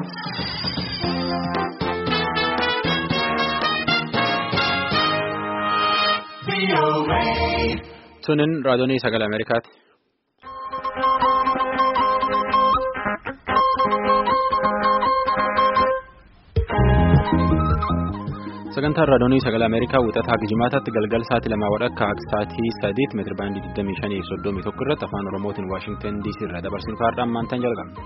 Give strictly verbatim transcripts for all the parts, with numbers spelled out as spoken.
Tunin raadiyoonii sagalee Ameerikaati. Sagantaan raadiyoonii sagalee Ameerikaa wixataa Gijimaataatti galgal sa'aatii lamaa wadhakka sa'aatii sadiitti meetira baandii digdamii shanii fi soddomii tokko irratti afaan Oromootiin Waashingtan D C irraa dabarsin kaardhaan maantaan jalqabna.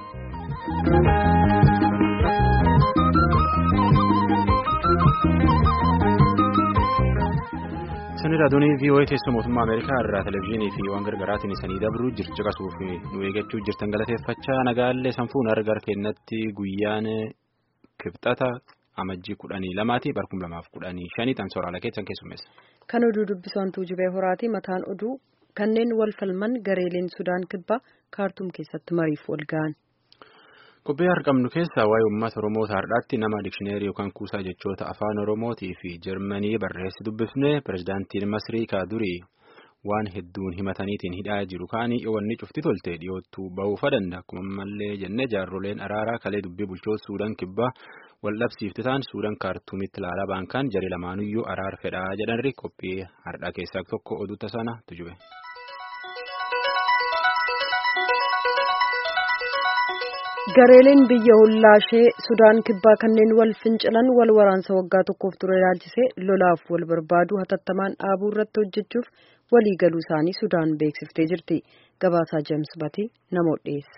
Sani raadiyoonii V O A teessoo mootummaa Ameerikaa irraa televezyiinii fi waan gargaraatiin isanii dabruu jirti caqasuuf nu eeggachuu jirtan galateeffachaa nagaallee sanfuun argar kennatti guyyaan kibxata amajjii kudhanii lamaati barkum lamaaf kudhanii shanii tan sooraalaa keessan keessummeessa. Kan oduu dubbisantuu jibee horaati mataan oduu kanneen wal falman gareeleen Sudaan kibbaa kaartuum keessatti mariif wal ga'an. Qophii argamnu keessaa waa'ee uummata Oromoo har'aatti nama dikshineerii yookaan kuusaa jechoota afaan Oromootii fi Jarmanii barreessi dubbifne pirezidaantiin Masrii Kaadurii waan hedduun himataniitiin hidhaa jiru kaanii wanni cufti tolte dhiyoottuu ba'uufa danda'a akkuma mallee jennee jaarroleen araaraa kalee dubbii bulchoota Suudaan kibbaa wal dhabsiifte ta'an Suudaan kaartuumitti ilaalaa baankaan jarri lamaanuyyuu araar fedhaa jedhanri qophii har'aa keessaa tokko oduuta sana tujube. Gareeleen biyya hollaashee Sudaan kibbaa kanneen wal fincilan wal waraansa waggaa tokkoof ture ilaalchisee lolaaf wal barbaadu hatattamaan dhaabuu irratti hojjechuuf walii galuu isaanii Sudaan beeksiftee jirti. Gabaasaa James Batii namoota dhiyeessa.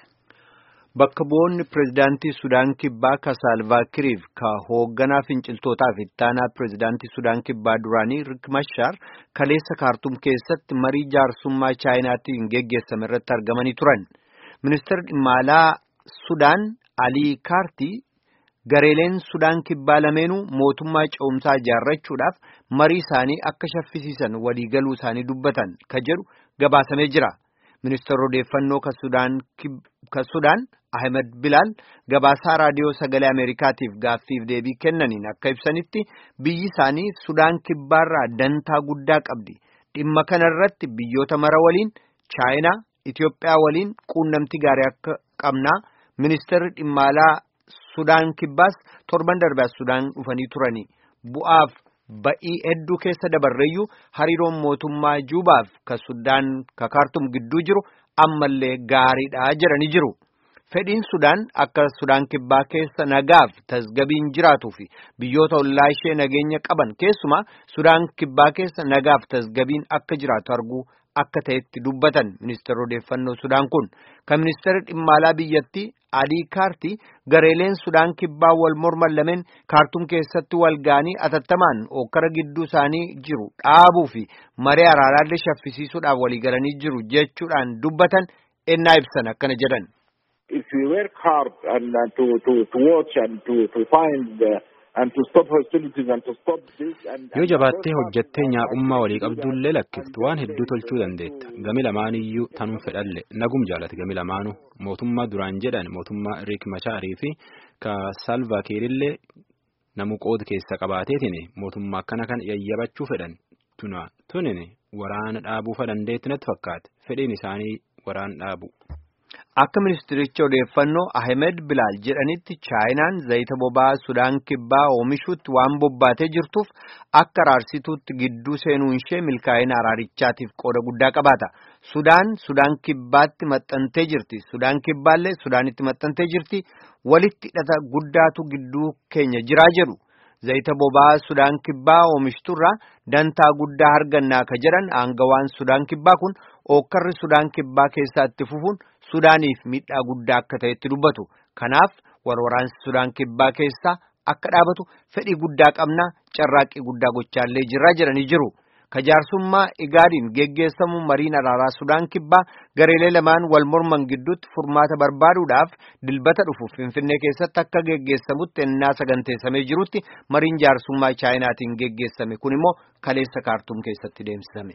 Bakka bu'oonni pirezidaantii Sudaan kibbaa ka Saalvaa Kiiriif ka hoogganaa finciltootaa fi ittaanaa pirezidaantii Sudaan kibbaa duraanii Riek Mashaar kaleessa kaartuum keessatti marii jaarsummaa chaayinaatiin geggeessame irratti argamanii turan. Ministeerri dhimma alaa Sudaan Alii Kaartii gareeleen Sudaan kibbaa lameenuu mootummaa ce'umsaa ijaarrachuudhaaf marii isaanii akka shaffisiisan waliigaluu isaanii dubbatan ka jedhu gabaasamee jira. Ministeerri odeeffannoo ka Sudaan ka Sudaan Ahmed Bilaal gabaasaa raadiyoo sagalee Ameerikaatiif gaaffiif deebii kennaniin akka ibsanitti biyyi isaanii Sudaan kibbaarraa dantaa guddaa qabdi. Dhimma kanarratti biyyoota mara waliin Chaayinaa, Itoophiyaa waliin quunnamtii gaarii akka qabnaa. Ministeerri dhimma alaa Sudaan kibbaas torban darbee Sudaan dhufanii turanii bu'aaf ba'ii hedduu keessa dabarreeyyuu hariiroon mootummaa Juubaaf ka Sudaan ka kaartuum gidduu jiru ammallee gaariidha jedhanii jiru. Fedhiin Sudaan akka Sudaan kibbaa keessa nagaaf tasgabiin jiraatuu fi biyyoota ollaa ishee nageenya qaban keessumaa Sudaan kibbaa keessa nagaaf tasgabiin akka jiraatu arguu akka ta'etti dubbatan ministeerri odeeffannoo Sudaan kun kan ministeerri dhimma alaa biyyattii Alii Kaartii gareeleen Sudaan kibbaa wal morman lameen kaartuum keessatti wal ga'anii atattamaan okkara gidduu isaanii jiru dhaabuu fi maree araaraallee shaffisiisuudhaaf waliigalanii jiru jechuudhaan dubbatan ennaa ibsan akkana jedhan. If we work hard and uh, to to to watch and to to find the and to stop hostilities and to stop this and yoo jabaattee hojjettee nyaaqummaa walii qabduullee lakkiftu waan hedduu tolchuu dandeetta gami lamaaniyyuu tanuu fedhalle nagum jaalate gami lamaanuu mootummaa duraan jedhan mootummaa Riek Machaarii fi ka Saalvaa Kiirillee namu qooda keessa qabaateetiin mootummaa akkana kan yayyabachuu fedhan tuna tunini waraana dhaabuufa dandeetti natti fakkaate fedhiin isaanii waraan dhaabu. Akka ministericha odeeffannoo Ahmed Bilaal jedhanitti Chaayinaan zayita boba'aa Sudaan kibbaa oomishuutti waan bobbaatee jirtuuf akka araarsituutti gidduu seenuun ishee milkaa'ina araarichaatiif qooda guddaa qabaata. Sudaan Sudaan kibbaatti maxxantee jirti. Sudaan kibbaallee Sudaanitti maxxantee jirti. Walitti hidhata guddaatu gidduu keenya jiraa jedhu. Zayita boba'aa Sudaan kibbaa oomishturraa dantaa guddaa argannaa ka jedhan aangawaan Sudaan kibbaa kun ookkarri Sudaan kibbaa keessaa itti fufuun Sudaaniif miidhaa guddaa akka ta'etti dubbatu. Kanaaf waraansi Sudaan kibbaa keessaa akka dhaabatu fedhii guddaa qabnaa carraaqqii guddaa gochaallee jirraa jedhanii jiru. Kajaarsummaa Igaadiin geggeessamu mariin araaraa Sudaan kibbaa gareelee lamaan wal morman gidduutti furmaata barbaaduudhaaf dilbata dhufuuf Finfinnee keessatti akka geggeessamutti ennaa saganteessamee jirutti mariin jaarsummaa Chaayinaatiin geggeessame kun immoo kaleessa kaartuum keessatti deemsifame.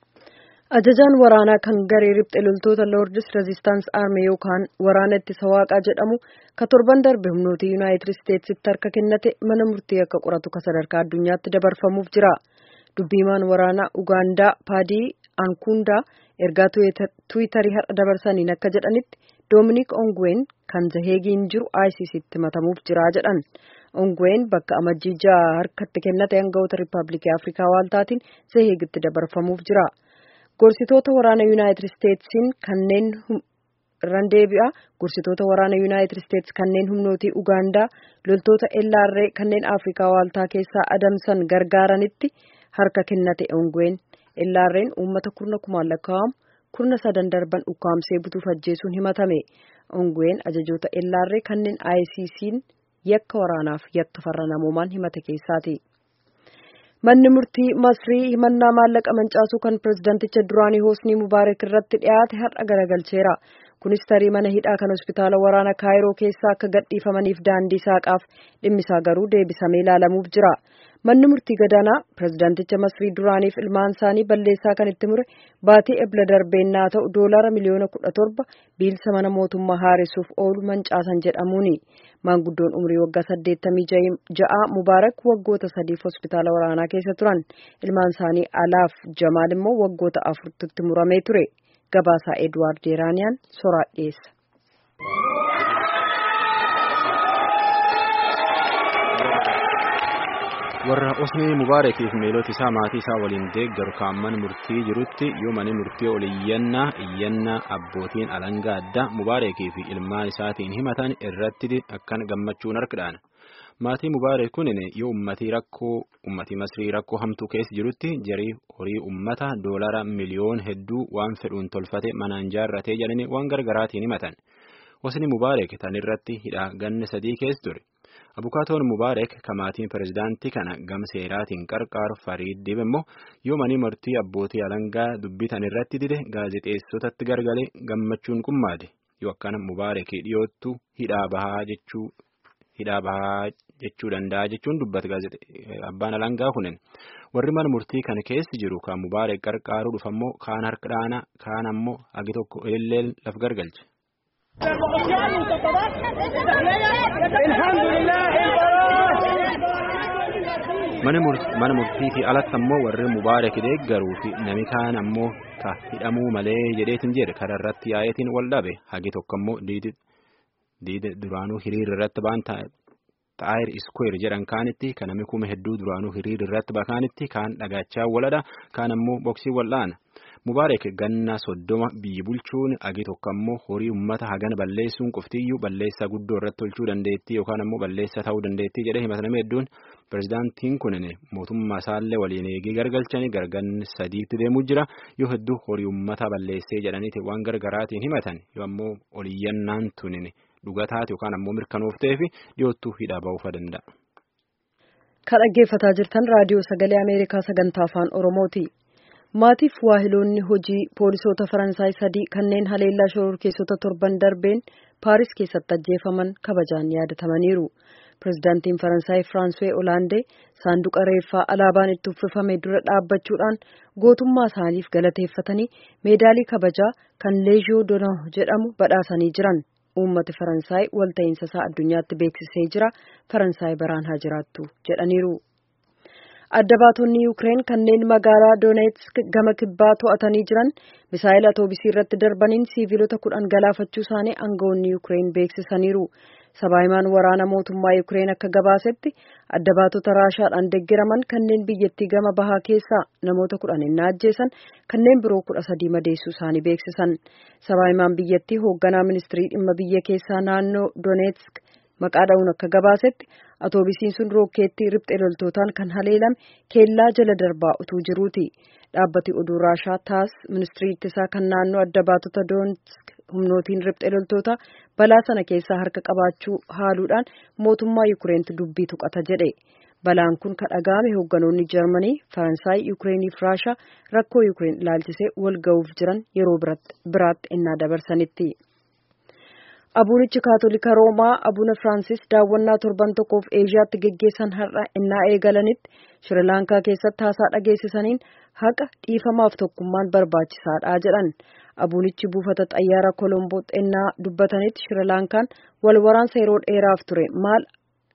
Ajajaan waraanaa kan garee riphxee loltoota Lordis Resistance Army yookaan waraana ittisa waaqaa jedhamu ka torban darbe humnoota Yuunaayitid Isteetsitti harka kennate mana murtii akka qoratu ka sadarkaa addunyaatti dabarfamuuf jira. Dubbiimaan waraanaa Ugaandaa Paadii Ankundaa ergaa Tiwiitarii har'a dabarsaniin akka jedhanitti Dominic Ongwen kan Zaheegiin jiru I C Ctti matamuuf jira jedhan. Ongwen bakka amajjii ja'a harkatti kennate aangawoota Riippaabilikii Afrikaa Waaltaatiin Zaheegitti dabarfamuuf jira. Gorsitoota waraana Yuunaayitid Isteetsiin kanneen randeebi'a gorsitoota waraana Yuunaayitid Isteets kanneen humnootii Ugaandaa loltoota L R A kanneen Afrikaa Waaltaa keessaa adamsan gargaaranitti harka kennate Ongwen. L R A'n uummata kurna kumaan lakkaa'amu kurna sadan darban ukkaamsee butuuf ajjeesuun himatame. Ongwen ajajoota L R A kanneen I C C'n yakka waraanaaf yakka farra namoomaan himate keessaati. Manni murtii Masrii himannaa maallaqa mancaasuu kan pirezidaanticha duraanii Hosni Mubaarak irratti dhiyaate har'a garagalcheera. Kunis tarii mana hidhaa kan hospitaala waraana Kaayiroo keessaa akka gadhiifamaniif daandii saaqaaf dhimmisaa garuu deebisamee ilaalamuuf jira. Manni murtii gadaanaa pirezidaanticha Masrii duraaniif ilmaan isaanii balleessaa kan itti mure baatii ebla darbeennaa ta'u doolaara miliyoona kudha torba biilsa mana mootummaa haaressuuf oolu mancaasan jedhamuuni. Maanguddoon umrii waggaa saddeettamii ja'a Mubaarak waggoota sadiif hospitaala waraanaa keessa turan. Ilmaan isaanii Alaaf Jamaal immoo waggoota afurtti muramee ture. Gabaasaa Edwaard Deeraaniyaan soraa dhiyeessa. warra Hosni Mubaarakiif miilota isaa maatii isaa waliin deeggaru kan mana murtii jirutti yoo manni murtii oliyyannaa iyyannaa abbootiin alangaa addaa Mubaarakii fi ilmaan isaatiin himatan irratti akkan gammachuun harkadhaan. Maatii Mubaarak kunin yoo ummatii rakkoo ummatii Masrii rakkoo hamtuu keessa jirutti jarii horii ummata doolara miliyoon hedduu waan fedhuun tolfate manaan jaarratee jedhanii waan gargaraatiin himatan. Hosni Mubaarak tan irratti hidhaa ganna sadii keessa ture. Abukaatoon Mubaarak kamaatiin pirezidaantii kana gama seeraatiin qarqaaru Fariid Dib immoo yoo manni murtii abbootii alangaa dubbitan irratti dide gaazexeessotatti gargalee gammachuun qummaade yoo akkana Mubaarak dhiyoottu hidhaa bahaa jechuu hidhaa bahaa jechuu danda'a jechuun dubbata abbaan alangaa kunin warri mana murtii kana keessa jiru kan Mubaarak qarqaaru dhufammoo kaan harka dhaana kaan ammoo agi tokko illee laf gargalche. mana murtii fi alatti ammoo warri Mubaarak deeggaruu fi nami kaan ammoo ka hidhamuu malee jedheetin jedhe karaa irratti yaa'eetiin wal dhabe hagi tokko ammoo diide duraanuu hiriira irratti baan Taayir Square jedhan kaanitti kan nami kuma hedduu duraanuu hiriira irratti bakaanitti kaan dhagaachaa waladha kaan ammoo boksii wal'aana. Mubaarak ganna soddoma biyyi bulchuun agi tokko ammoo horii ummata hagan balleessuun qoftiyyuu balleessaa guddoo irratti tolchuu dandeettii yookaan ammoo balleessaa ta'uu dandeettii jedhee himatame hedduun pirezidaantiin kunin mootummaa isaallee waliin eegee gargalchanii garganni sadiitti deemuu jira yoo hedduu horii ummata balleessee jedhaniiti waan gargaraatiin himatan yoo ammoo oliyyannaan tunin dhugataati yookaan ammoo mirkanoofteef dhiyoottuu hidhaa ba'uufa danda'a. Kan dhaggeeffataa jirtan raadiyoo sagalee Ameerikaa sagantaa afaan Oromooti. Maatiif waahiloonni hojii poolisoota Faransaay sadii kanneen haleellaa shororkeessota torban darbeen Paaris keessatti ajjeefaman kabajaan yaadatamaniiru. Pirezidaantiin Faransaay Firaanswee Olaandee saanduqa reeffaa alaabaan itti uffifame dura dhaabbachuudhaan gootummaa isaaniif galateeffatanii meedaalii kabajaa kan Leejiyoo Doonaa jedhamu badhaasanii jiran. Uummati Faransaay walta'iinsa isaa addunyaatti beeksisee jira. Faransaay baraan haa jiraattu jedhaniiru. Adda baatonni Yuukireen kanneen magaalaa Donetsk gama kibbaa to'atanii jiran misaayila atoobisii irratti darbaniin siiviilota kudhan galaafachuu isaanii aangawoonni Yuukireen beeksisaniiru. Sabaahimaan waraana mootummaa Yuukireen akka gabaasetti adda baatota Raashaadhaan deeggaraman kanneen biyyattii gama bahaa keessaa namoota kudhan innaa ajjeesan kanneen biroo kudha sadii madeessuu isaanii beeksisan. Sabaahimaan biyyattii hoogganaa ministirii dhimma biyya keessaa naannoo Donetsk maqaa dha'uun akka gabaasetti atoobisiin sun rookeettii riphxee loltootaan kan haleelame keellaa jala darbaa utuu jiruuti. Dhaabbati oduu Raashaa taas ministirii ittisaa kan naannoo adda baatota Donetsk humnootiin riphxee loltoota balaa sana keessaa harka qabaachuu haaluudhaan mootummaa Yuukireentu dubbii tuqata jedhe. Balaan kun kan dhaga'ame hoogganoonni Jarmanii, Faransaay, Yuukireenii fi Raashaa rakkoo Yuukireen ilaalchisee wal ga'uuf jiran yeroo biraatti innaa dabarsanitti. Abuunichi Kaatolika Roomaa Abuuna Firaansis daawwannaa torban tokkoof Eeshiyaatti geggeessan har'a innaa eegalanitti Shirilaankaa keessatti haasaa dhageessisaniin haqa dhiifamaaf tokkummaan barbaachisaadha jedhan. Abuunichi buufata xayyaaraa Kolomboo xennaa dubbatanitti Shirilaankaan wal waraansa yeroo dheeraaf ture maal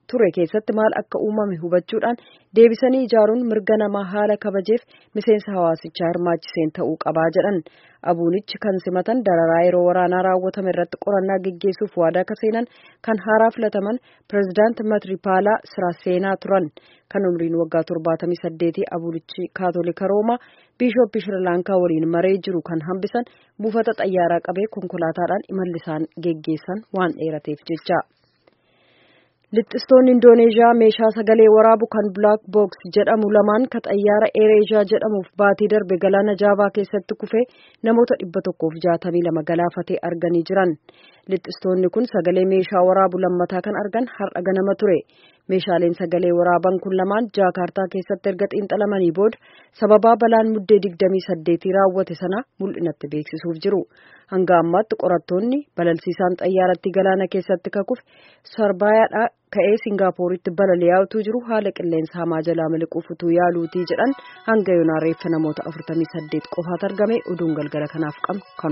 ture keessatti maal akka uumame hubachuudhaan deebisanii ijaaruun mirga namaa haala kabajeef miseensa hawaasichaa hirmaachiseen ta'uu qabaa jedhan. Abuunichi kan simatan dararaa yeroo waraanaa raawwatame irratti qorannaa geggeessuuf waadaa ka seenan kan haaraa filataman pireezidaant Matripaalaa Siraseenaa turan. Kan umriin waggaa torbaatamii saddeetii Abuunichi Kaatolika Roomaa Biishooppii Shri Laankaa waliin maree jiru kan hambisan buufata xayyaaraa qabee konkolaataadhaan imalli isaan geggeessan waan dheerateef jecha. Lixxistoonni Indooneezhiyaa meeshaa sagalee waraabu kan Black Box jedhamu lamaan ka xayyaara Ereeshiyaa jedhamuuf baatii darbe galaana Jaavaa keessatti kufee namoota dhibba tokkoof jaatamii lama galaafatee arganii jiran. Lixxistoonni kun sagalee meeshaa waraabu lammataa kan argan har'a ganama ture. Meeshaaleen sagalee waraaban kun lamaan Jaakaartaa keessatti erga xiinxalamanii booda sababaa balaan muddee digdamii saddeetii raawwate sana mul'inatti beeksisuuf jiru. Hanga ammaatti qorattoonni balalsiisaan xayyaaratti galaana keessatti kakufe Sarbayaadhaa ka'ee Singaappooritti balali'aa utuu jiru haala qilleensa hamaa jalaa miliquuf utuu yaaluutii jedhan hanga yoonaa reeffa namoota afurtamii saddeet qofaatu argame. Oduun galgala kanaaf qabnu kanu.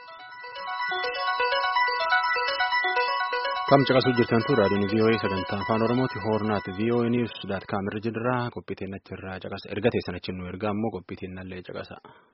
Kam caqasuu jirtantu raadiyoon V O A sagantaa afaan Oromooti hoornaati V O A News daat kaamirra jirraa qophiitiin achirraa caqasa erga teessan achi nu ergaa immoo qophiitiin nallee caqasa.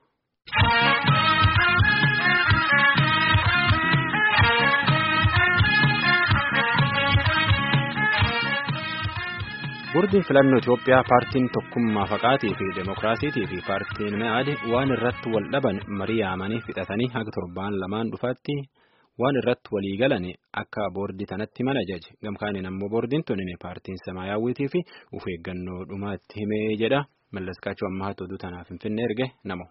Boordiin filannoo Itoophiyaa paartiin tokkummaa faqaatii fi demokiraasiitii fi paartiin Me'aad waan irratti wal dhaban marii yaamanii fixatanii haga torbaan lamaan dhufaatti waan irratti walii galan akka boordii tanatti mana jaje gamkaaniin ammoo boordiin tunin paartiin Samaayyaawwiitii fi of eeggannoo dhumaatti himee jedha. Mallaskaachuu ammaa oduu tanaaf Finfinnee erge namo.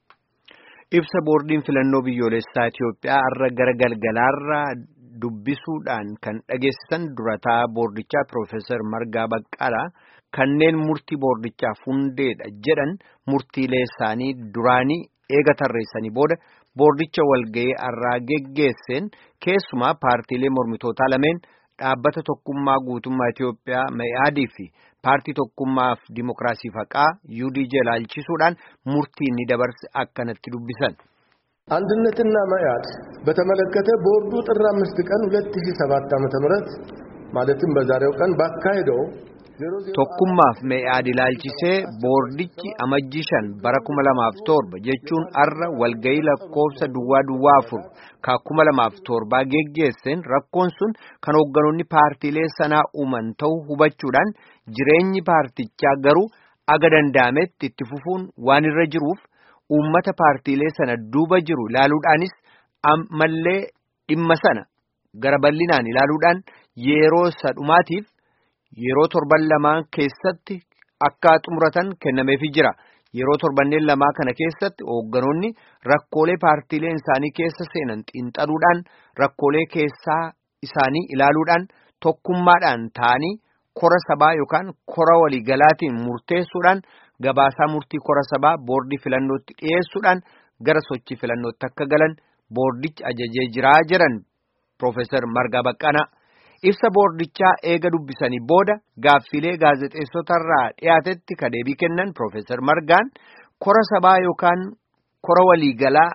Ibsa boordiin filannoo biyyoolessaa Itoophiyaa irra gara galgalaarra dubbisuudhaan kan dhageessisan durataa boordichaa Piroofeesar Margaa Baqqalaa kanneen murtii boordichaaf hundeedha jedhan murtiilee isaanii duraanii eega tarreessanii booda boordicha walga'ii irraa geggeesseen keessumaa paartiilee mormitootaa lameen dhaabbata tokkummaa guutummaa Itoophiyaa Me'aadii fi paartii tokkummaaf dimokiraasii faqaa U D J ilaalchisuudhaan murtii ni dabarse akkanatti dubbisan. አንድነትና መያድ በተመለከተ ቦርዱ ጥር አምስት ቀን ሁለት ሺህ ሰባት ዓመተ ምህረት ማለትም በዛሬው ቀን ባካሄደው tokkummaaf mee'aad ilaalchisee boordichi amajjii shan bara kuma lamaaf torba jechuun arra walga'ii lakkoofsa duwwaa duwwaa afur ka kuma lamaaf torbaa geggeesseen rakkoon sun kan hoogganoonni paartiilee sanaa uuman ta'uu hubachuudhaan jireenyi paartichaa garuu aga danda'ametti itti fufuun waan irra jiruuf uummata paartiilee sana duuba jiru ilaaluudhaanis ammallee dhimma sana gara bal'inaan ilaaluudhaan yeroo sadhumaatiif yeroo torban lamaan keessatti akka xumuratan kennameefii jira. Yeroo torbanneen lamaa kana keessatti hoogganoonni rakkoolee paartiileen isaanii keessa seenan xiinxaluudhaan rakkoolee keessaa isaanii ilaaluudhaan tokkummaadhaan ta'anii kora sabaa yookaan kora waliigalaatiin murteessuudhaan gabaasaa murtii kora sabaa boordii filannootti dhiyeessuudhaan gara sochii filannootti akka galan boordichi ajajee jiraa jedhan Piroofeesar Margaa Baqqalaa. Ibsa boordichaa eega dubbisanii booda gaaffilee gaazexeessotarraa dhiyaatetti ka deebii kennan Piroofeesar Margaan kora sabaa yookaan kora waliigalaa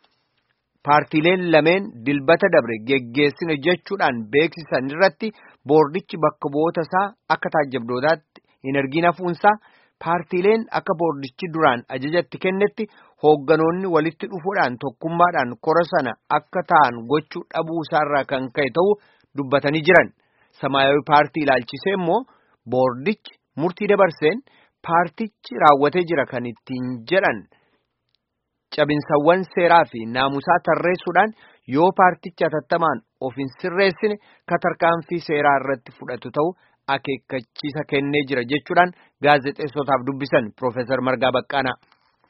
paartiileen lameen dilbata dabre geggeessine jechuudhaan beeksisan irratti boordichi bakka bu'oota isaa akka taajjabdootaatti hin ergin hafuunsaa paartiileen akka boordichi duraan ajajatti kennetti hoogganoonni walitti dhufuudhaan tokkummaadhaan kora sana akka ta'an gochuu dhabuu isaarraa kan ka'e ta'uu dubbatanii jiran. Samaayyaawii paartii ilaalchisee immoo boordichi murtii dabarseen paartichi raawwatee jira kan ittiin jedhan cabinsawwan seeraa fi naamusaa tarreessuudhaan yoo paartichi hatattamaan of hin sirreessine tarkaanfii seeraa irratti fudhatu ta'uu akeekkachiisa kennee jira jechuudhaan gaazexeessotaaf dubbisan Piroofeesar Margaa Baqqalaa.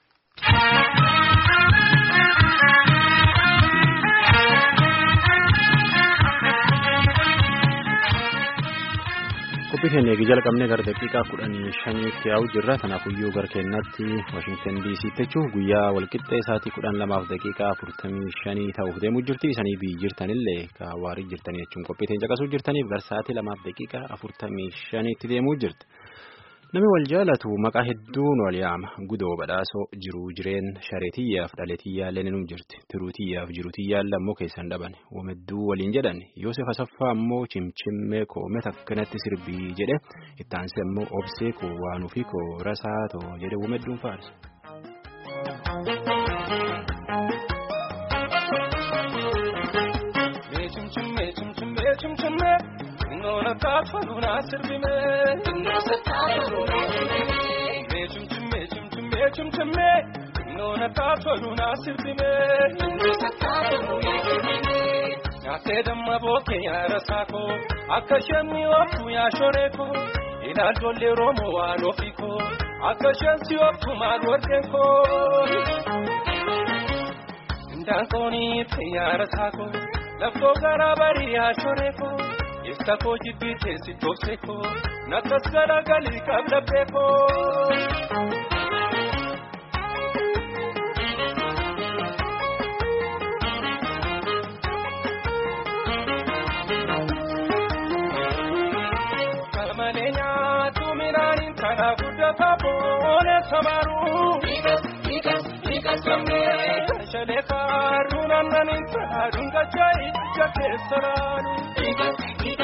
Qophii keenya eegi jalqabnee gara daqiiqaa kudhanii shaniitti yaa'u jirra. Kanaafuyyuu gara keenyatti Washington D C jechuun guyyaa walqixxee isaatii kudhan lamaaf daqiiqaa afurtamii shanii ta'uuf deemuu jirti. Isanii biyyi jirtanillee ka waarii jirtanii jechuun qophii teenya caqasuu jirtaniif gara sa'aatii lamaaf daqiiqaa afurtamii shaniitti deemuu jirti. Namni wal jaalatu maqaa hedduun wal yaama. Gudoo badhaasoo jiruu jireen shareetiyyaaf dhaletiyyaa leeninuu jirti. Tiruutiyyaaf jiruutiyyaallee ammoo keessan dhaban. Wamedduu waliin jedhan Yoosef Asaffaa ammoo cimcimmee koome takkanatti sirbii jedhe ittaansee ammoo obsee koo waanuu fi koo rasaa too jedhe wamedduun faarsa. Nona tafaluna sirbime, nona tafaluna sirbime. Mechum mechum mechum mechum nona tafaluna sirbime, nona tafaluna sirbime. Ate damma boke ya rasako, akashami wafu ya shoreko, ila dole romo wanofiko, akashansi wafu madwardeko. Ndankoni ya rasako, lafto garabari ya shoreko. Esta koji biche si toseko, nakasara gali kabla peko. Kamalenya tumirani kana buddha papone samaru. Ikas, ikas, ikas kamne. Shale karuna nanin tarun kachai jake saranu. Ikas.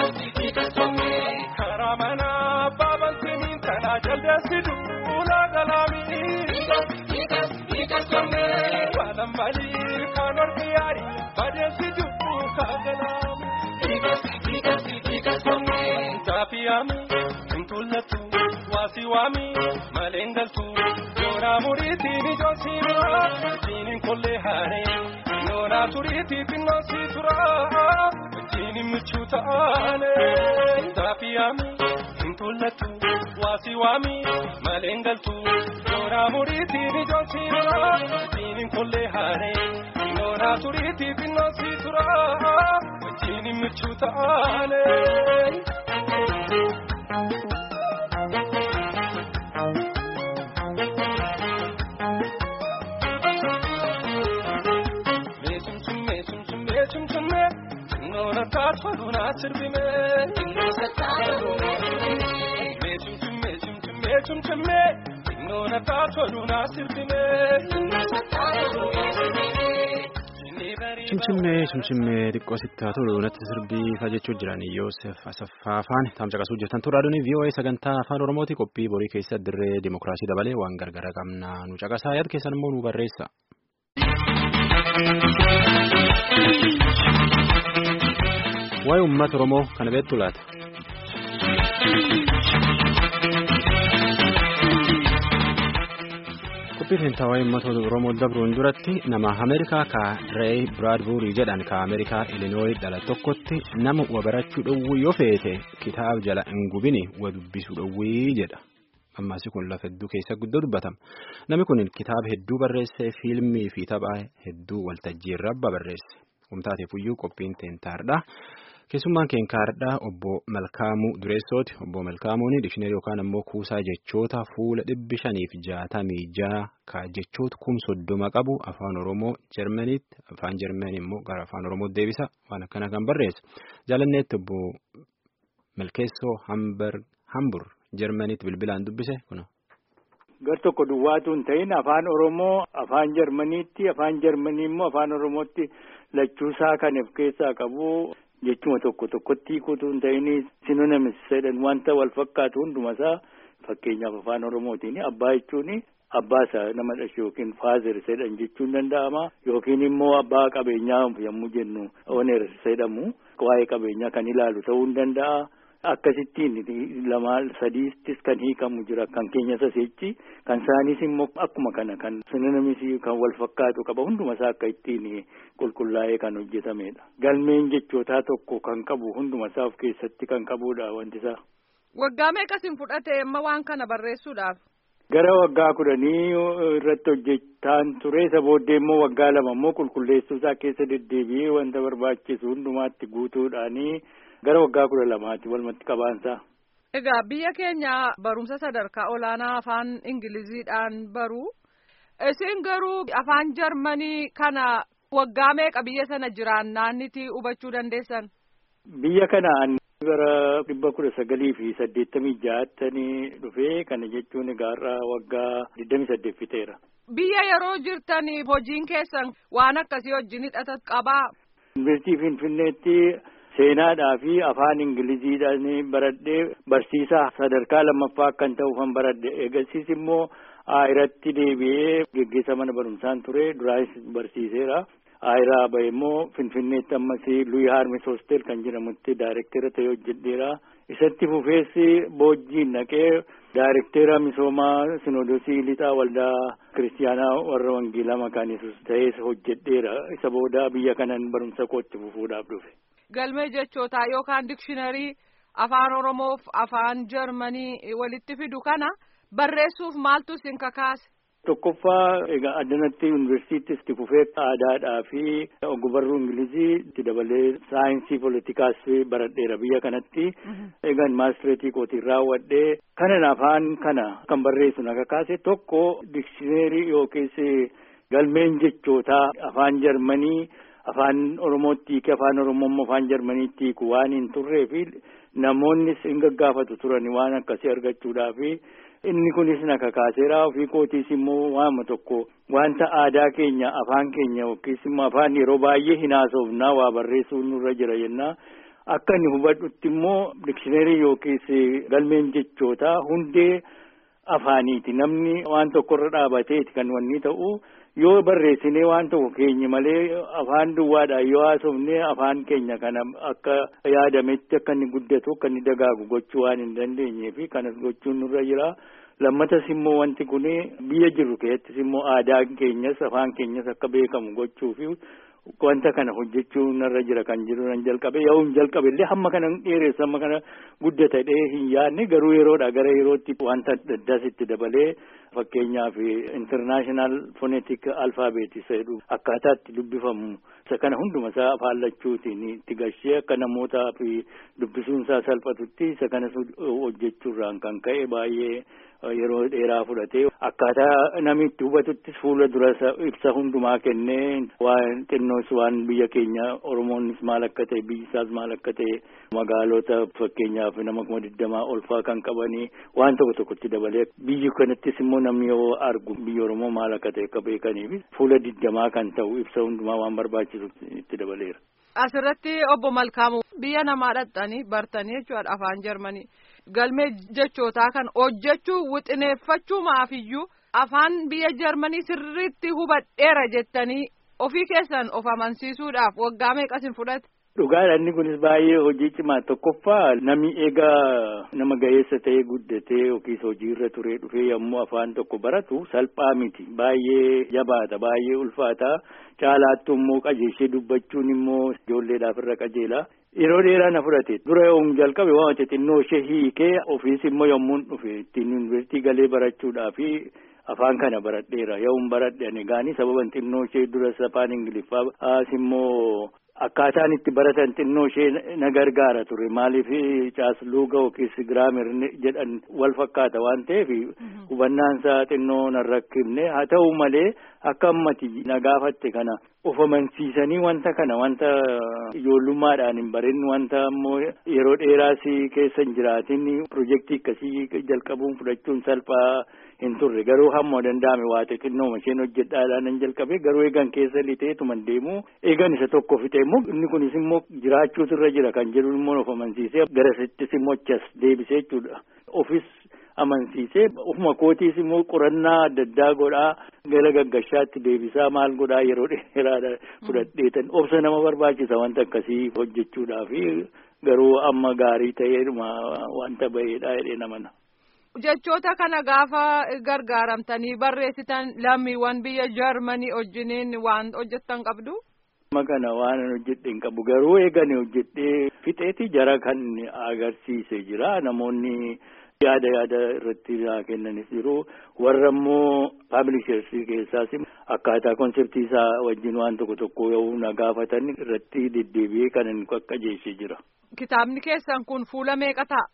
Karamana baban sinin tana jalda sidu ula galami. Ikas, ikas, ikas kame. Balam bali kanor kiyari bade sidu ka galami. Ikas, ikas, ikas kame. Tapiyami intulatu wasiwami malengaltu jora muriti ni josira tinin kolle hare nora turiti pinnosi tura. Ini muchuta ane, tapiyami, intulatu, wasiwami, malengaltu, jora muriti ni jonsira, ini kolle hare, nora turiti pinnosi tura, ini muchuta ane. Mechum chum mechum chum mechum chum me. Nona tafaluna sirbime, nona tafaluna sirbime. Mechum chum mechum chum mechum chum me. Nona tafaluna sirbime, nona tafaluna sirbime. Cimcimmee cimcimmee xiqqoo sitti haa tolu natti sirbii fajjechuu jiran Yoosef Asaffaa afaan tamcaqasuu jirtan turaadhuun V O A sagantaa afaan Oromooti qophii borii keessa dirree dimokiraasii dabalee waan gargara qabna nu caqasaa yaad keessan immoo nu barreessa. Waa'ee uummata Oromoo kana beektu laata? Qophii seentaa waa'ee uummata Oromoo dabruun duratti nama Ameerikaa ka Ray Bradbury jedhan ka Ameerikaa Illinois dhala tokkotti nama wa barachuu dhowwuu yoo feete kitaaba jala hin gubini wa dubbisuu dhowwii jedha. Ammaasi kun lafa hedduu keessa guddoo dubbatama. Namni kun kitaaba hedduu barreesse, fiilmii fi tapha hedduu waltajjii irra barreesse. Humtaateef iyyuu qophiin teentaardha. Keessummaan keenkaardhaa obbo Malkaamuu Dureessooti. Obbo Malkaamuun dikshineerii yookaan ammoo kuusaa jechoota fuula dhibbi shaniif jaatamii jaha ka jechoota kum soddoma qabu afaan Oromoo Jarmaniitti afaan Jarmanii immoo gara afaan Oromootti deebisa waan akkana kan barreessa. Jaalanneetti obbo Malkeessoo Hambur Jarmaniitti bilbilaan dubbise kuna. Gar tokko duwwaatu hin ta'in afaan Oromoo afaan Jarmaniitti afaan Jarmanii immoo afaan Oromootti lachuusaa kan of keessaa qabu. Jechuma tokko tokkotti hiikuutu hin ta'in sinonimis jedhan wanta wal fakkaatu hundumasaa fakkeenyaaf afaan Oromootiin abbaa jechuun abbaa isaa nama dhashe yookiin faazer jedhan jechuun danda'ama yookiin immoo abbaa qabeenyaa yommuu jennu oner jedhamu waa'ee qabeenyaa kan ilaalu ta'uu hin danda'a. Akkasittiin lama sadiittis kan hiikamu jira kan keenya saseechi kan isaanis immoo akkuma kana kan sinonimis kan wal fakkaatu qaba hundumasaa akka ittiin qulqullaa'ee kan hojjetamedha. Galmeen jechootaa tokko kan qabu hundumasaa of keessatti kan qabudha wanti isaa. Waggaa meeqasin fudhate amma waan kana barreessuudhaaf? Gara waggaa kudhanii irratti hojjetaan ture isa booddee immoo waggaa lama immoo qulqulleessuusaa keessa deddeebi'ee wanta barbaachisu hundumaatti guutuudhaanii. Gara waggaa kudha lamaati walumatti qabaansaa. Egaa biyya keenya barumsa sadarkaa olaanaa afaan Ingiliziidhaan baru. Isin garuu afaan Jarmanii kana waggaa meeqa biyya sana jiraannaaniti hubachuu dandeessan? Biyya kanaan Gara dhibba kudha sagalii fi saddeettamii ja'attanii dhufee kana jechuun gaarraa waggaa digdamii saddeet fixeera. Biyya yeroo jirtanii hojiin keessan waan akkasii wajjin hidhata qabaa? Yuunivarsiitii Finfinneetti seenaadhaa fi afaan Ingiliziidhaan baradhee barsiisaa sadarkaa lammaffaa kan ta'uufan baradhe. Eegasiis immoo Aayiraatti deebi'ee geggeessa mana barumsaan ture duraanis barsiiseera. Aayiraa bahe immoo Finfinneetti ammas Luyi Haarmis Hoostel kan jedhamutti daayirektera ta'ee hojjedheera. Isatti fufeessi Boojjiin naqee daayirektera misoomaa Sinoodosii Lixaa Waldaa Kiristiyaanaa warra Wangeelaa Maqaan Yesuus ta'ee hojjedheera. Isa booda biyya kanan barumsa kootti fufuudhaaf dhufe. Galmee jechootaa yookaan dikshinarii afaan Oromoof afaan Jarmanii walitti fidu kana barreessuuf maaltu isin kakaase? Tokkoffaa egaa addanatti yuunivarsiitis itti fufee aadaadhaa fi ogbarruu Ingilizii itti dabalee saayinsii poolitikaas baradheera biyya kanatti. Egaa maastireetii kootiin raawwadhee kanan afaan kana kan barreessu na kakaase tokko dikshineerii yookiis galmeen jechootaa afaan Jarmanii afaan Oromootti hiike afaan Oromoo afaan Jarmaniitti hiiku waan hin turree fi namoonnis hin gaggaafatu turan waan akkasii argachuudhaa fi inni kunis na kakaaseera. Ofii kootiis immoo waama tokko wanta aadaa keenya afaan keenya yookiis immoo afaan yeroo baay'ee hin haasofnaa waa barreessuun nurra jira jennaa akka inni hubadhutti immoo dikshineerii yookiis galmeen jechootaa hundee afaaniiti. Namni waan tokkorra dhaabateeti kan wanni ta'u. Yoo barreessinee waan tokko keenya malee afaan duwwaadhaa yoo haasofnee afaan keenya kana akka yaadametti akka inni guddatu akka inni dagaagu gochuu waan hin dandeenyeef kanas gochuun nurra jira. Lammatas immoo wanti kun biyya jirru keessattis immoo aadaan keenyas afaan keenyas akka beekamu gochuu fi wanta kana hojjechuu narra jira kan jiru nan jalqabe yoo hin jalqabe illee hamma kana dheereessa hamma kana guddatadhee hin yaadne garuu yeroodha gara yerootti wanta addaas itti dabalee. Fakkeenyaaf international phonetic alphabet isa jedhu akkaataa itti dubbifamu isa kana hunduma isaa afaan lachuutiin itti gashee akka namootaa fi dubbisuun isaa salphatutti isa kanas hojjechuurraan kan ka'e baay'ee yeroo dheeraa fudhatee akkaataa namni itti hubatuttis fuula dura ibsa hundumaa kennee waan xinnoos waan biyya keenya Oromoonnis maal akka ta'e biyyi isaas maal akka ta'e magaalota fakkeenyaaf nama kuma digdamaa olfaa kan qabanii waan tokko tokkotti dabalee biyyi kanattis immoo namni yoo argu biyya Oromoo maal akka ta'e akka beekaniif fuula digdamaa kan ta'u ibsa hundumaa waan barbaachisu itti dabaleera. Asirratti obbo Malkaamuu biyya namaa dhaqxanii bartanii jechuudha afaan Jarmanii galmee jechootaa kan hojjechuu wixineeffachuu maafiyyuu afaan biyya Jarmanii sirriitti hubadheera jettanii ofii keessan of amansiisuudhaaf waggaa meeqasin fudhate? Dhugaadha inni kunis baay'ee hojii cimaa tokkoffaa namni egaa nama ga'eessa ta'ee guddatee yookiis hojiirra turee dhufee yommuu afaan tokko baratu salphaa miti baay'ee jabaata baay'ee ulfaata caalaattu immoo qajeeshee dubbachuun immoo ijoolleedhaaf irra qajeela. Yeroo dheeraa na fudhate dura yommuu jalqabe waan xixinnoo ishee hiikee ofiis immoo yommuun dhufe ittiin yuunivarsiitii galee barachuudhaaf afaan kana baradheera yommuu baradhe gaanii sababan xinnoo ishee duras afaan Ingiliffaa as immoo. Akkaataan itti baratan xinnoo ishee na gargaara ture maaliif caasluuga yookiis giraamer jedhan wal fakkaata waan ta'eef hubannaan isaa xinnoo na rakkifne haa ta'u malee akka ammati na gaafatte kana of amansiisanii wanta kana wanta ijoollummaadhaan hin barin wanta ammoo yeroo dheeraas keessa hin jiraatin pirojektii akkasii jalqabuun fudhachuun salphaa hin turre garuu hamma danda'ame waa xixinnoo isheen hojjedhaadhaan hin jalqabe garuu eegan keessa lixeetuman deemu eegan isa tokko fixe immoo inni kunis immoo jiraachuutu irra jira kan jedhu immoo of amansiisee gara sittis immoo achas deebisee jechuudha ofis amansiisee ofuma kootiis immoo qorannaa adda addaa godhaa gara gaggashaatti deebisaa maal godhaa yeroo dheeraadha fudhadheetan obsa nama barbaachisa wanta akkasii hojjechuudhaaf garuu amma gaarii ta'eedhuma wanta baheedha jedhee namana. Jechoota kana gaafa gargaaramtanii barreessitan lammiiwwan biyya Jarmanii wajjiniin waan hojjettan qabdu? Amma kana waan hojjedhe hin qabu garuu eegani hojjedhee fixeeti jara kan agarsiise jira namoonni yaada yaada irratti kennanis jiru warra immoo paabilishersii keessaas akkaataa konseptii isaa wajjin waan tokko tokko yoo na gaafatan irratti deddeebi'ee kan qaqqajeeshee jira. Kitaabni keessan kun fuula meeqa ta'a?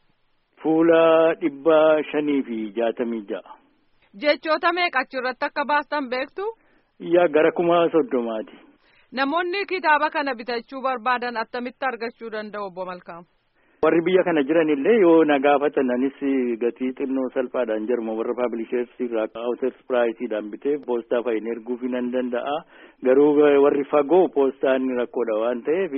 Fuula dhibba shanii fi jaatamii ja'a. Jechoota meeqa achirratti akka baastan beektu? Yaa gara kuma soddomaati. Namoonni kitaaba kana bitachuu barbaadan attamitti argachuu danda'u obbo Malkaam? warri biyya kana jiran illee yoo na gaafatanis gatii xinnoo salphaadhaan jirma warra paabilishers irraa outer priceidhaan bitee poostaa fa'iin erguuf nan danda'a. Garuu warri fagoo poostaan rakkoodha waan ta'eef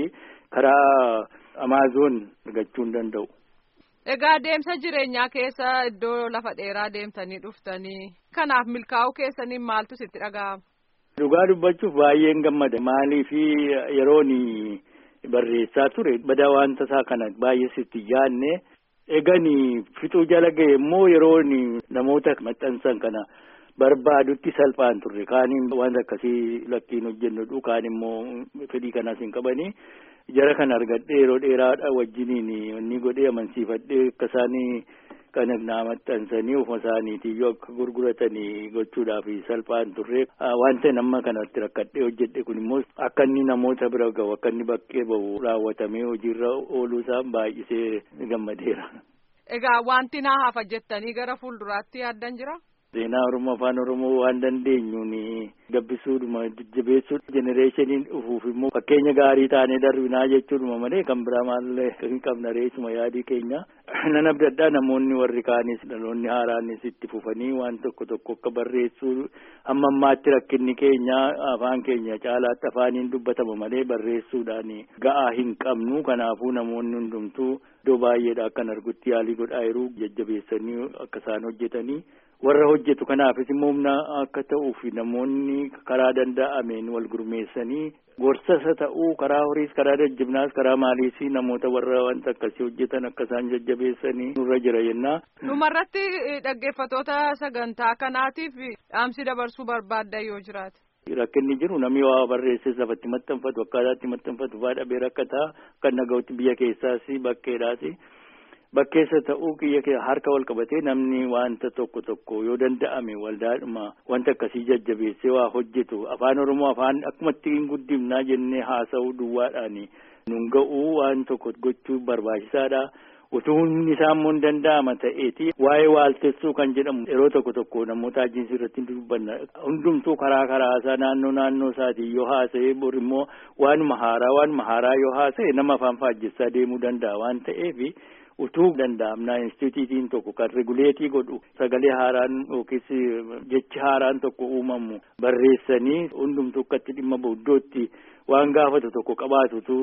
karaa Amaazoon argachuu hin danda'u. Egaa deemsa jireenyaa keessa iddoo lafa dheeraa deemtanii dhuftanii kanaaf milkaa'uu keessaniin maaltu sitti dhaga'ama? Dhugaa dubbachuuf baay'een gammada. Maaliif yeroon barreessaa ture badaa wanta isaa kana baay'ee sitti yaadne eeganii fixuu jala ga'e immoo yeroon namoota maxxansan kana barbaadutti salphaan turre. Kaaniin wanta akkasii lakkiin hojjennudhu kaan immoo fedhii kanaas hin qabanii. Jara kan argadhee yeroo dheeraadha wajjiniin inni godhee amansiifadhee akka isaanii kana naa maxxansanii ofuma isaaniitiyyuu akka gurguratanii gochuudhaaf salphaan turre. Wanta nama kanatti rakkadhee hojjedhe kun immoo akka inni namoota bira gahu akka inni bakkee bahu raawwatamee hojiirra ooluu isaa baay'isee gammadeera. Egaa wanti naa hafa jettanii gara fuulduraatti yaaddan jira? Seenaa Oromoo afaan Oromoo waan dandeenyuun gabbisuudhuma jajjabeessuu jenereeshiniin dhufuuf immoo fakkeenya gaarii taanee darbinaa jechuudha malee kan biraa maallee hin qabna reessuma yaadii keenya. Nan abdadhaa namoonni warri kaanis dhaloonni haaraanis itti fufanii waan tokko tokko akka barreessuu amma ammaatti rakkinni keenya afaan keenya caalaatti afaaniin dubbatama malee barreessuudhaan ga'aa hin qabnu. Kanaafuu namoonni hundumtuu iddoo baay'eedha akkan argutti yaalii godhaa jiru jajjabeessanii akka isaan hojjetanii. Warra hojjetu kanaafis immoo humna akka ta'uuf namoonni karaa danda'ameen wal gurmeessanii gorsasa ta'uu karaa horiis karaa jajjabinaas karaa maaliis namoota warra wanta akkasii hojjetan akka isaan jajjabeessanii nurra jira jennaa. Dhumarratti dhaggeeffatoota sagantaa kanaatiif dhaamsi dabarsuu barbaadda yoo jiraate. Rakkinni jiru namni waa barreessee lafatti maxxanfatu akkaataatti maxxanfatu baadhabee rakkataa kan naga'utti biyya keessaas bakkeedhaas. Bakkeessa ta'uu kiyya harka wal qabatee namni wanta tokko tokko yoo danda'ame waldaadhuma wanta akkasii jajjabeessee waa hojjetu afaan Oromoo afaan akkumatti hin guddifnaa jennee haasa'uu duwwaadhaan nun ga'uu waan tokko gochuu barbaachisaadha. Utuu inni isaa immoo hin danda'ama ta'eeti waa'ee waaltessuu kan jedhamu yeroo tokko tokko namoota ajiinsi irratti dubbanna hundumtuu karaa karaa isaa naannoo naannoo isaatii yoo haasa'e bor immoo waanuma haaraa waanuma haaraa yoo haasa'e nama afaan faajjessaa deemuu danda'a waan ta'eef. Utuu danda'amnaa instituutiin tokko kan reguleetii godhu sagalee haaraan yookiis jechi haaraan tokko uumamu barreessanii hundumtuu akkatti dhimma booddootti waan gaafatu tokko qabaatutu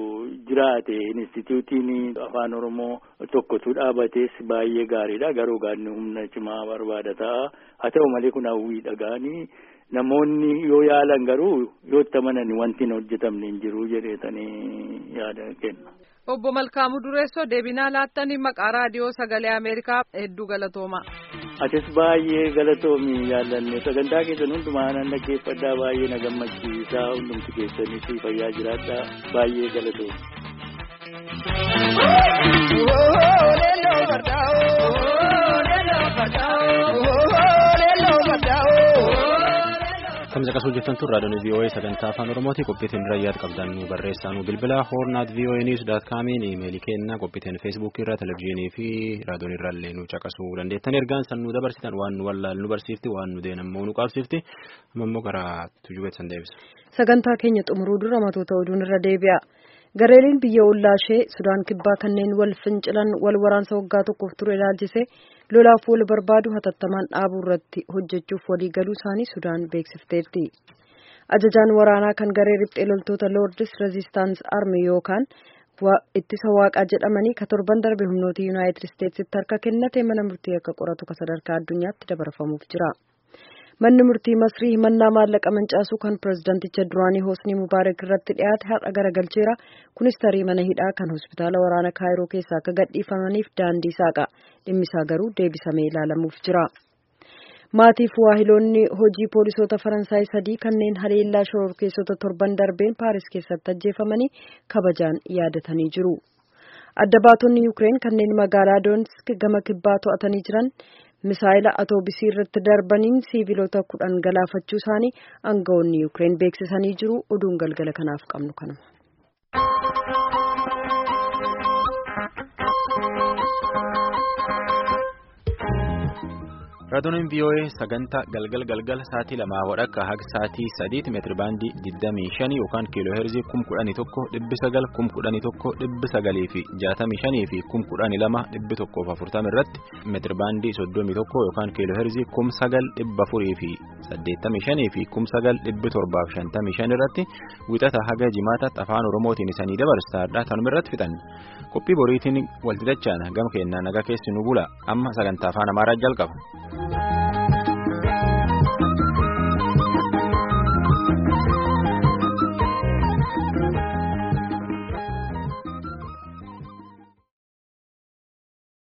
jiraate instituutiin afaan Oromoo tokkotu dhaabates baay'ee gaariidha. Garuu gaanni humna cimaa barbaada ta'a. Haa ta'u malee kun hawwii dhagaanii namoonni yoo yaalan garuu yoo itti amananii wanti hin hojjetamne hin jiru jedheetanii yaada kenna. Obbo Malkaamuu Dureessoo deebinaa laattanii maqaa raadiyoo sagalee Ameerikaa hedduu galatooma. Atis baay'ee galatoomi yaallanne sagantaa keessan hundumaa nan dhaggeeffadhaa baay'ee na gammachiisa hundumti keessanis fayyaa jiraadhaa baay'ee galatoomi. Kamsa qasuu jettan tun raadiyoon V O A sagantaa afaan Oromooti qophiitiin raayyaat qabdan nu barreessaa nu bilbila hornaat v o a news dot com iimeelii kenna qophiitiin feesbuukii irra televizyiinii fi raadiyoon irra illee nu caqasuu dandeettan ergaan san nu dabarsitan waan nu wallaal nu barsiifti waan nu deenammoo nu qaabsiifti ammoo karaa tujubeetsan deebisa. Sagantaa keenya xumuruu dura matoota oduun irra deebi'a. Gareeliin biyya ollaa ishee Sudaan kibbaa kanneen wal fincilan wal waraansa waggaa tokkoof ture ilaalchisee lolaaf wal barbaadu hatattamaan dhaabuu irratti hojjechuuf walii galuu isaanii Sudaan beeksifteerti. Ajajaan waraanaa kan garee riphxee loltoota Lordis Resistance Army yookaan ittisa waaqaa jedhamanii ka torban darbe humnoota Yuunaayitid Isteetsitti harka kennate mana murtii akka qoratu ka sadarkaa addunyaatti dabarfamuuf jira. Manni murtii Masrii himannaa maallaqa mancaasuu kan pirezidaanticha duraanii Hosni Mubaarak irratti dhiyaate har'a garagalcheera. Kunis tarii mana hidhaa kan hospitaala waraanaa Kaayiroo keessaa akka gadhiifamaniif daandii saaqa. Dhimmi isaa garuu deebisamee ilaalamuuf jira. Maatiif waahiloonni hojii poolisoota Faransaay sadii kanneen haleellaa shororkeessota torban darbeen Paaris keessatti ajjeefamanii kabajaan yaadatanii jiru. Adda baatonni Yuukireen kanneen magaalaa Doonetsk gama kibbaa to'atanii jiran misaayila atoobisii irratti darbaniin siiviloota kudhan galaafachuu isaanii aangawoonni Yuukireen beeksisanii jiru. Oduun galgala kanaaf qabnu kanuma. Raadiyoon V O A sagantaa galgal galgal sa'aatii lamaa wadhakka haga sa'aatii sadiitti meetiri baandii digdamii shanii yookaan kiiloo heerzii kuma kudhanii tokko dhibbi sagal kuma kudhanii tokko dhibbi sagalii fi jaatamii shanii fi kuma kudhanii lama dhibbi tokkoof afurtama irratti meetiri baandii soddomii tokko yookaan kiiloo heerzii kuma sagal dhibba afurii fi saddeettamii shanii fi kuma sagal dhibbi torbaaf shantamii shan irratti wixata haga jimaataatti afaan oromootiin isanii dabarsaadha tanuma irratti fixan qophii boriitiin walti dachana gama keenyaa nagaa keessi nu bula amma sagantaa afaan amaaraa jalqaba.